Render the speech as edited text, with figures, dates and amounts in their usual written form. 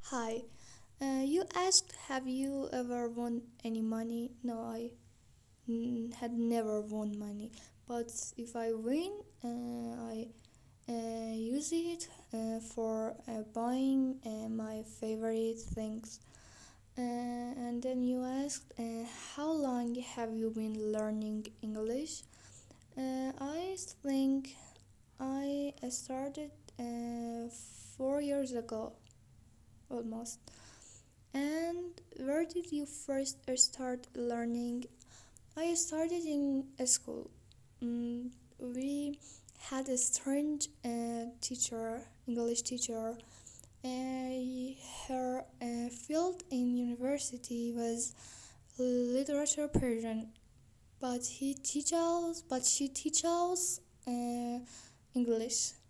Hi, you asked, have you ever won any money? No, I had never won money. But if I win, I use it for buying my favorite things. And then you asked, how long have you been learning English? I think I started 4 years ago, almost. And where did you first start learning? I started in a school. We had a strange English teacher. Her field in university was literature Persian, but she teaches English.